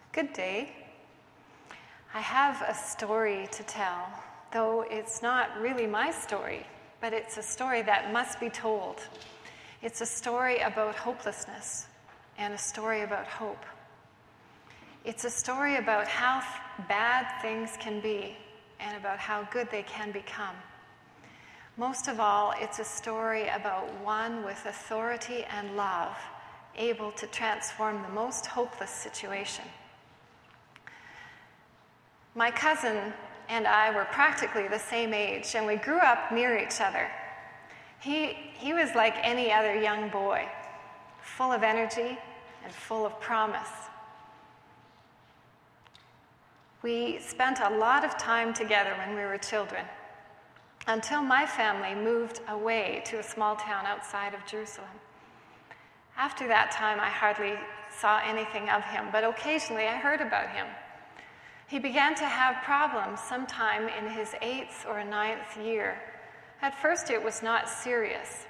Good day. I have a story to tell, though it's not really my story, but it's a story that must be told. It's a story about hopelessness and a story about hope. It's a story about how bad things can be and about how good they can become. Most of all, it's a story about one with authority and love, able to transform the most hopeless situation. My cousin and I were practically the same age, and we grew up near each other. He was like any other young boy, full of energy and full of promise. We spent a lot of time together when we were children, until my family moved away to a small town outside of Jerusalem. After that time, I hardly saw anything of him, but occasionally I heard about him. He began to have problems sometime in his 8th or 9th year. At first, it was not serious,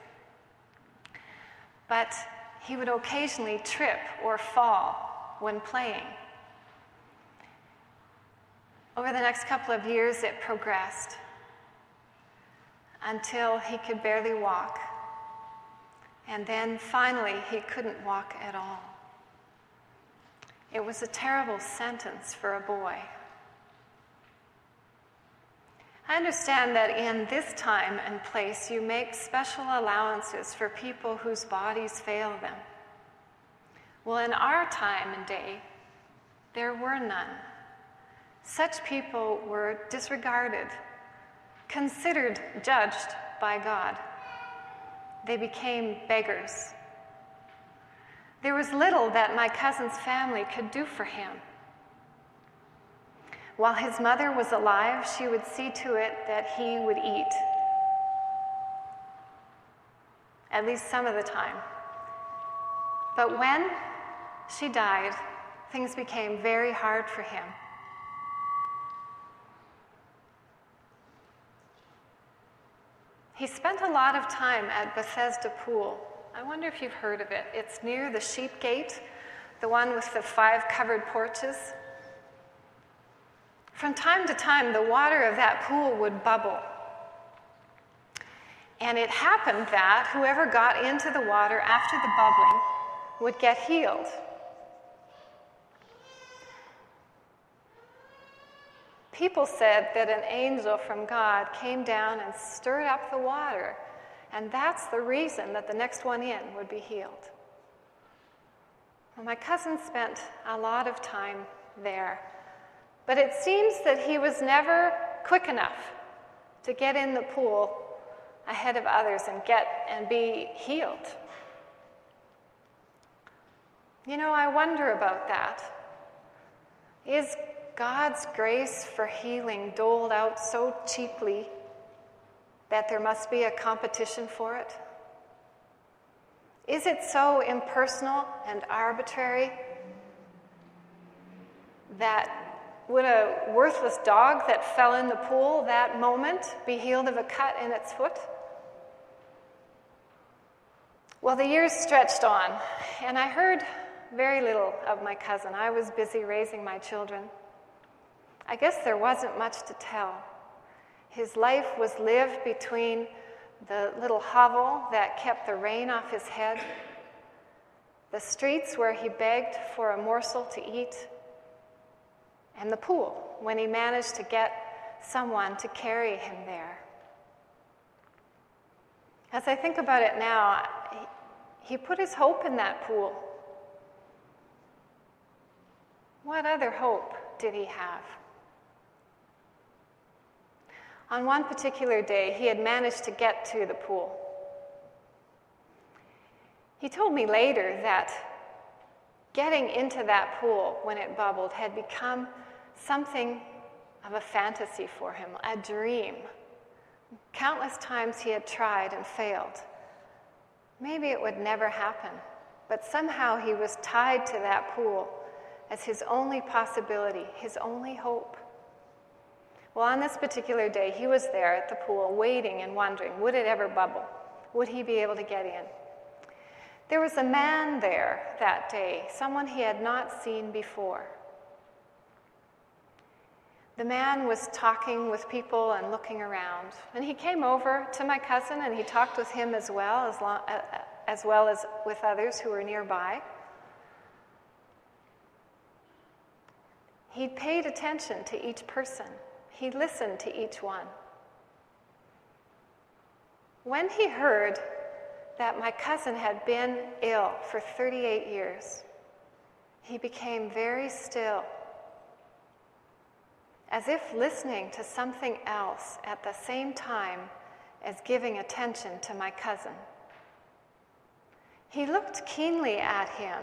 but he would occasionally trip or fall when playing. Over the next couple of years, it progressed until he could barely walk, and then finally, he couldn't walk at all. It was a terrible sentence for a boy. I understand that in this time and place, you make special allowances for people whose bodies fail them. Well, in our time and day, there were none. Such people were disregarded, considered judged by God. They became beggars. There was little that my cousin's family could do for him. While his mother was alive, she would see to it that he would eat, at least some of the time. But when she died, things became very hard for him. He spent a lot of time at Bethesda Pool. I wonder if you've heard of it. It's near the Sheep Gate, the one with the 5 covered porches. From time to time, the water of that pool would bubble. And it happened that whoever got into the water after the bubbling would get healed. People said that an angel from God came down and stirred up the water, and that's the reason that the next one in would be healed. Well, my cousin spent a lot of time there, but it seems that he was never quick enough to get in the pool ahead of others and be healed. You know, I wonder about that. Is God's grace for healing doled out so cheaply that there must be a competition for it? Is it so impersonal and arbitrary that would a worthless dog that fell in the pool that moment be healed of a cut in its foot? Well, the years stretched on, and I heard very little of my cousin. I was busy raising my children. I guess there wasn't much to tell. His life was lived between the little hovel that kept the rain off his head, the streets where he begged for a morsel to eat, and the pool when he managed to get someone to carry him there. As I think about it now, he put his hope in that pool. What other hope did he have? On one particular day, he had managed to get to the pool. He told me later that getting into that pool when it bubbled had become something of a fantasy for him, a dream. Countless times he had tried and failed. Maybe it would never happen, but somehow he was tied to that pool as his only possibility, his only hope. Well, on this particular day, he was there at the pool waiting and wondering, would it ever bubble? Would he be able to get in? There was a man there that day, someone he had not seen before. the man was talking with people and looking around. And he came over to my cousin and he talked with him as well as with others who were nearby. He paid attention to each person. He listened to each one. When he heard that my cousin had been ill for 38 years, he became very still, as if listening to something else at the same time as giving attention to my cousin. He looked keenly at him,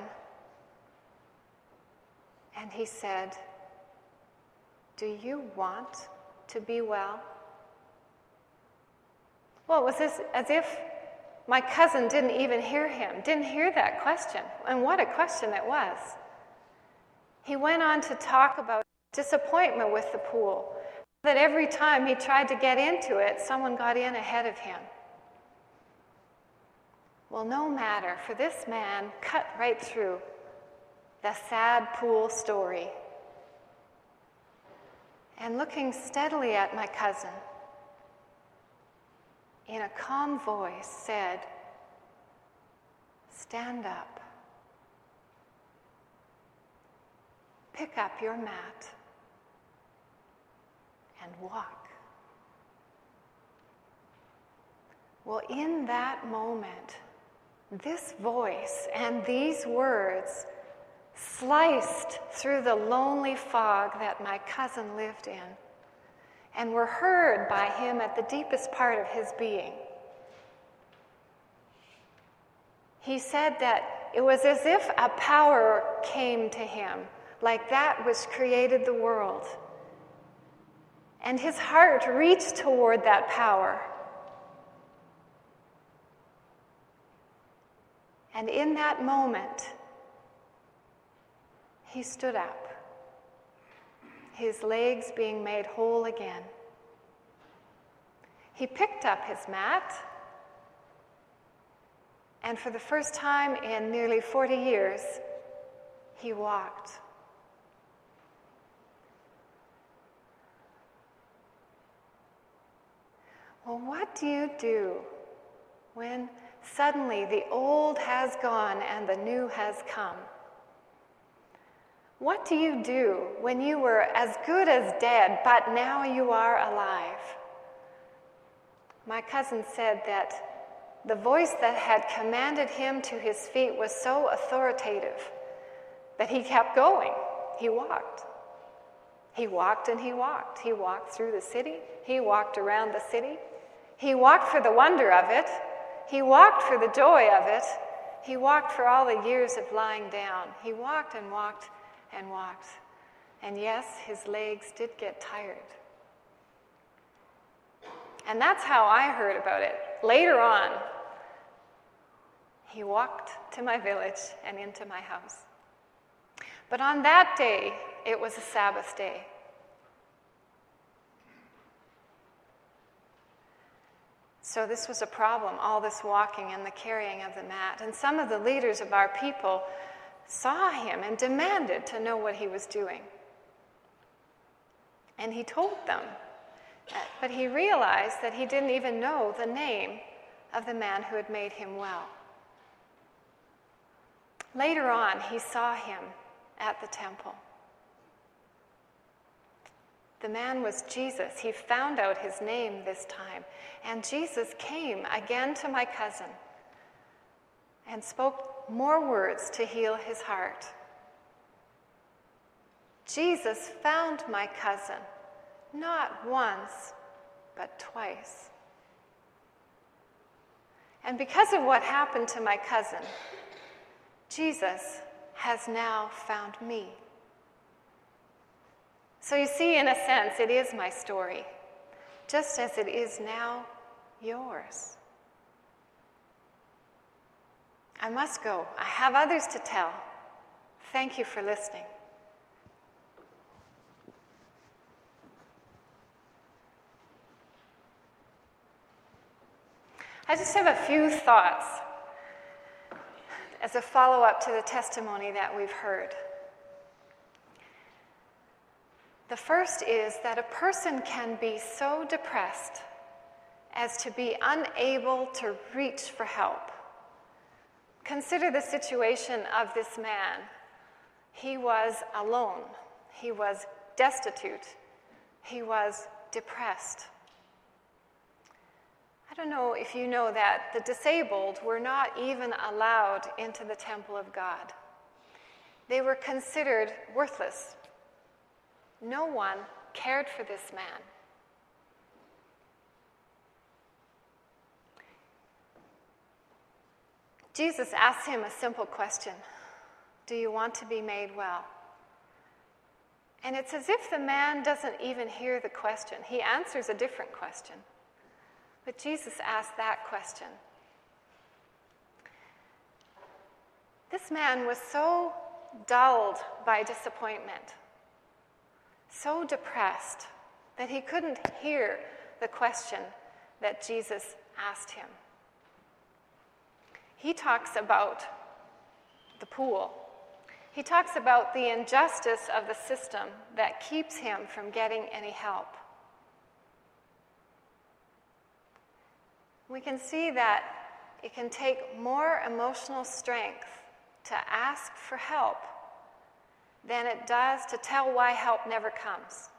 and he said, "Do you want to be well?" Well, it was as if my cousin didn't even hear him, didn't hear that question. And what a question it was. He went on to talk about disappointment with the pool, that every time he tried to get into it, someone got in ahead of him. Well, no matter, for this man cut right through the sad pool story. And looking steadily at my cousin, in a calm voice said, "Stand up. Pick up your mat and walk." Well, in that moment, this voice and these words sliced through the lonely fog that my cousin lived in and were heard by him at the deepest part of his being. He said that it was as if a power came to him, like that which created the world. And his heart reached toward that power. And in that moment, he stood up, his legs being made whole again. He picked up his mat, and for the first time in nearly 40 years, he walked. Well, what do you do when suddenly the old has gone and the new has come? What do you do when you were as good as dead, but now you are alive? My cousin said that the voice that had commanded him to his feet was so authoritative that he kept going. He walked. He walked and he walked. He walked through the city. He walked around the city. He walked for the wonder of it. He walked for the joy of it. He walked for all the years of lying down. He walked and walked and walked. And yes, his legs did get tired. And that's how I heard about it. Later on, he walked to my village and into my house. But on that day, it was a Sabbath day. So this was a problem, all this walking and the carrying of the mat. And some of the leaders of our people saw him and demanded to know what he was doing. And he told them, but he realized that he didn't even know the name of the man who had made him well. Later on, he saw him at the temple. The man was Jesus. He found out his name this time. And Jesus came again to my cousin and spoke more words to heal his heart. Jesus found my cousin, not once, but twice. And because of what happened to my cousin, Jesus has now found me. So you see, in a sense, it is my story, just as it is now yours. I must go. I have others to tell. Thank you for listening. I just have a few thoughts as a follow-up to the testimony that we've heard. The first is that a person can be so depressed as to be unable to reach for help. Consider the situation of this man. He was alone. He was destitute. He was depressed. I don't know if you know that the disabled were not even allowed into the temple of God. They were considered worthless. No one cared for this man. Jesus asks him a simple question. Do you want to be made well? And it's as if the man doesn't even hear the question. He answers a different question. But Jesus asked that question. This man was so dulled by disappointment, so depressed, that he couldn't hear the question that Jesus asked him. He talks about the pool. He talks about the injustice of the system that keeps him from getting any help. We can see that it can take more emotional strength to ask for help than it does to tell why help never comes.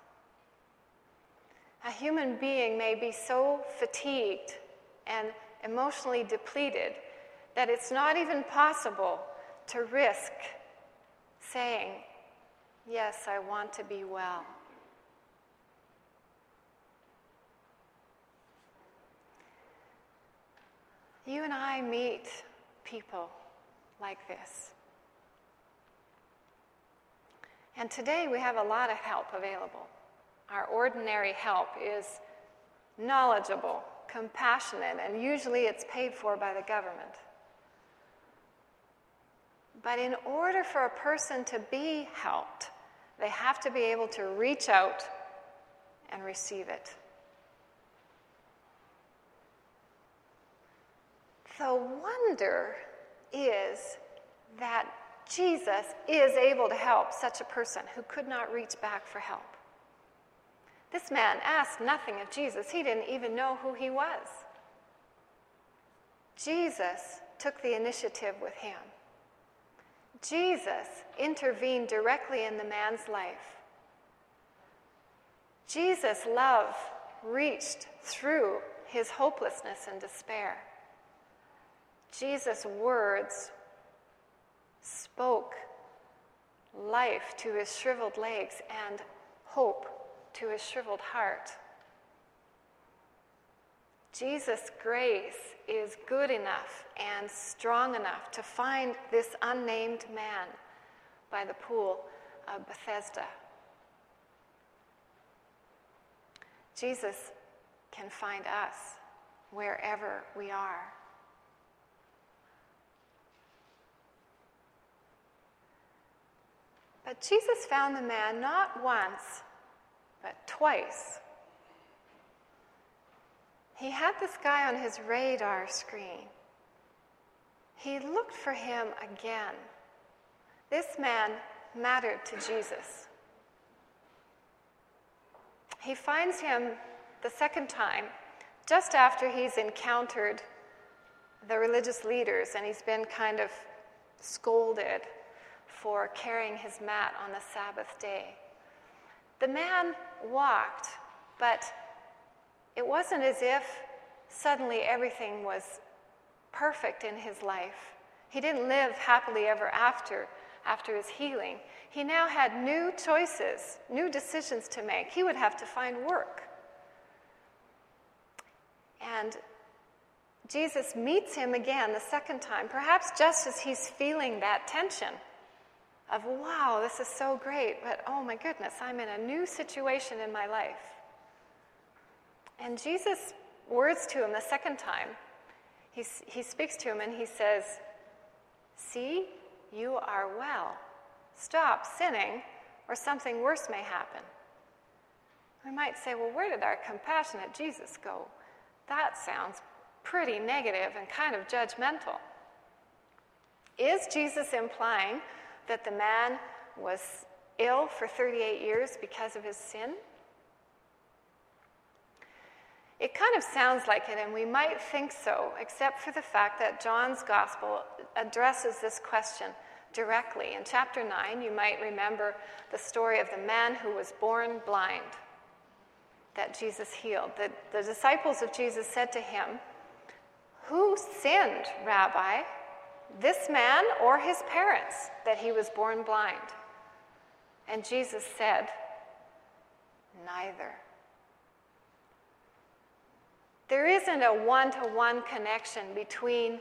A human being may be so fatigued and emotionally depleted that it's not even possible to risk saying, yes, I want to be well. You and I meet people like this. And today we have a lot of help available. Our ordinary help is knowledgeable, compassionate, and usually it's paid for by the government. But in order for a person to be helped, they have to be able to reach out and receive it. The wonder is that Jesus is able to help such a person who could not reach back for help. This man asked nothing of Jesus. He didn't even know who he was. Jesus took the initiative with him. Jesus intervened directly in the man's life. Jesus' love reached through his hopelessness and despair. Jesus' words spoke life to his shriveled legs and hope to his shriveled heart. Jesus' grace is good enough and strong enough to find this unnamed man by the pool of Bethesda. Jesus can find us wherever we are. But Jesus found the man not once, but twice. He had this guy on his radar screen. He looked for him again. This man mattered to Jesus. He finds him the second time, just after he's encountered the religious leaders and he's been kind of scolded for carrying his mat on the Sabbath day. The man walked, but it wasn't as if suddenly everything was perfect in his life. He didn't live happily ever after his healing. He now had new choices, new decisions to make. He would have to find work. And Jesus meets him again the second time, perhaps just as he's feeling that tension of, wow, this is so great, but oh my goodness, I'm in a new situation in my life. And Jesus' words to him the second time, he speaks to him and he says, see, you are well. Stop sinning or something worse may happen. We might say, well, where did our compassionate Jesus go? That sounds pretty negative and kind of judgmental. Is Jesus implying that the man was ill for 38 years because of his sin? It kind of sounds like it, and we might think so, except for the fact that John's gospel addresses this question directly. In chapter 9, you might remember the story of the man who was born blind that Jesus healed. The disciples of Jesus said to him, "Who sinned, Rabbi, this man or his parents, that he was born blind?" And Jesus said, "Neither." There isn't a one-to-one connection between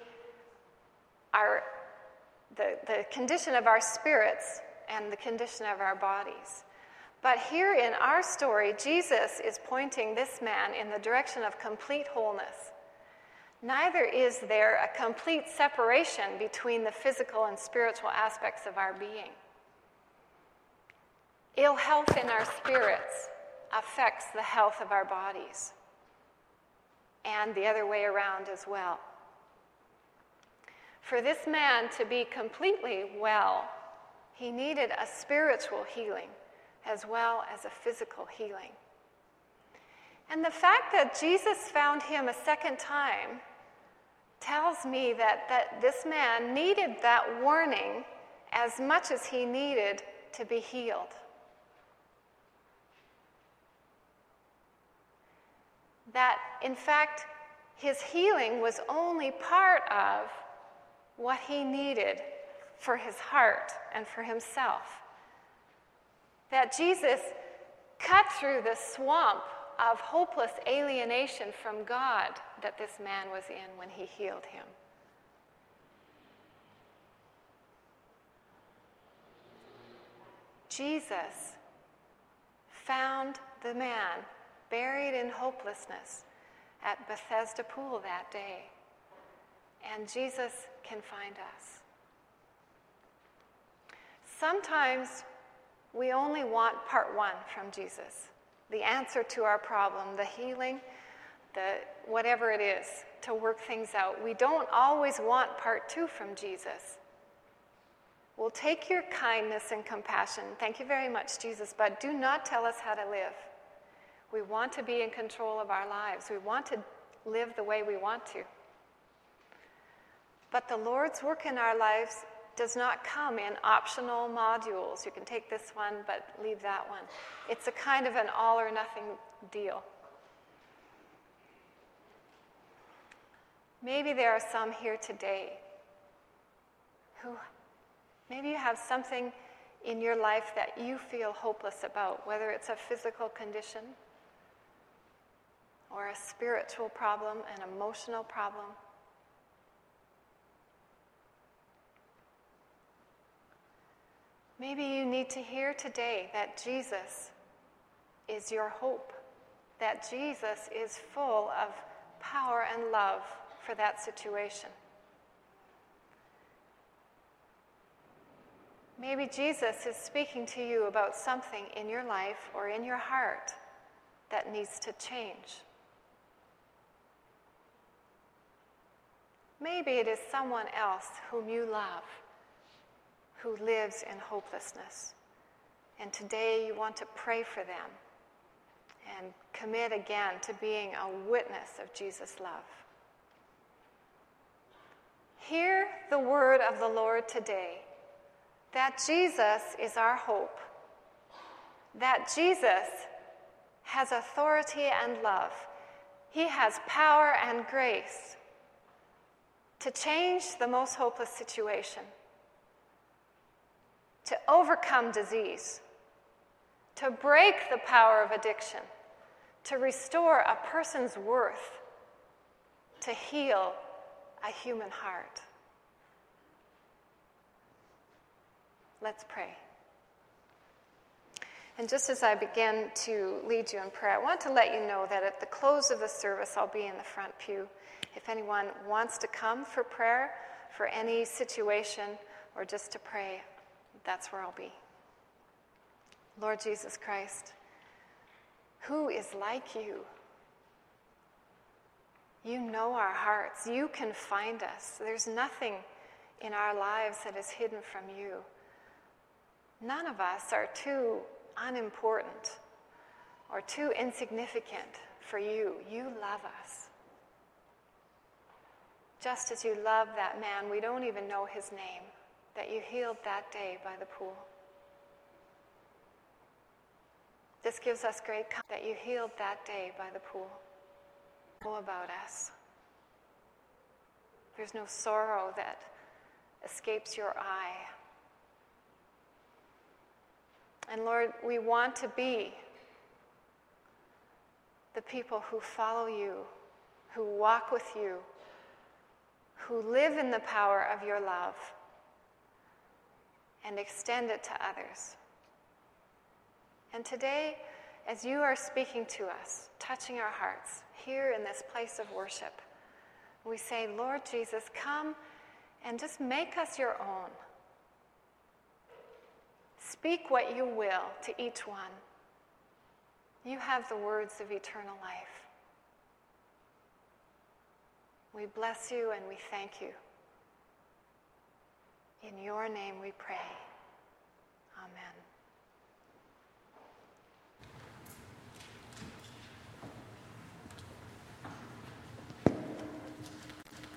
the condition of our spirits and the condition of our bodies. But here in our story, Jesus is pointing this man in the direction of complete wholeness. Neither is there a complete separation between the physical and spiritual aspects of our being. Ill health in our spirits affects the health of our bodies, and the other way around as well. For this man to be completely well, he needed a spiritual healing as well as a physical healing. And the fact that Jesus found him a second time tells me that this man needed that warning as much as he needed to be healed. That, in fact, his healing was only part of what he needed for his heart and for himself. That Jesus cut through the swamp of hopeless alienation from God that this man was in when he healed him. Jesus found the man buried in hopelessness at Bethesda Pool that day, and Jesus can find us. Sometimes we only want part one from Jesus, the answer to our problem, the healing, the whatever it is, to work things out. We don't always want part two from Jesus. We'll take your kindness and compassion, thank you very much, Jesus, but do not tell us how to live. We want to be in control of our lives. We want to live the way we want to. But the Lord's work in our lives does not come in optional modules. You can take this one, but leave that one. It's a kind of an all or nothing deal. Maybe there are some here today who, maybe you have something in your life that you feel hopeless about, whether it's a physical condition or a spiritual problem, an emotional problem. Maybe you need to hear today that Jesus is your hope, that Jesus is full of power and love for that situation. Maybe Jesus is speaking to you about something in your life or in your heart that needs to change. Maybe it is someone else whom you love who lives in hopelessness. And today you want to pray for them and commit again to being a witness of Jesus' love. Hear the word of the Lord today, that Jesus is our hope, that Jesus has authority and love. He has power and grace to change the most hopeless situation, to overcome disease, to break the power of addiction, to restore a person's worth, to heal a human heart. Let's pray. And just as I begin to lead you in prayer, I want to let you know that at the close of the service, I'll be in the front pew. If anyone wants to come for prayer, for any situation, or just to pray, that's where I'll be. Lord Jesus Christ, who is like you? You know our hearts. You can find us. There's nothing in our lives that is hidden from you. None of us are too unimportant or too insignificant for you. You love us. Just as you love that man, we don't even know his name, that you healed that day by the pool. This gives us great comfort that you healed that day by the pool. Know about us. There's no sorrow that escapes your eye. And Lord, we want to be the people who follow you, who walk with you, who live in the power of your love and extend it to others. And today, as you are speaking to us, touching our hearts here in this place of worship, we say, Lord Jesus, come and just make us your own. Speak what you will to each one. You have the words of eternal life. We bless you and we thank you. In your name we pray. Amen.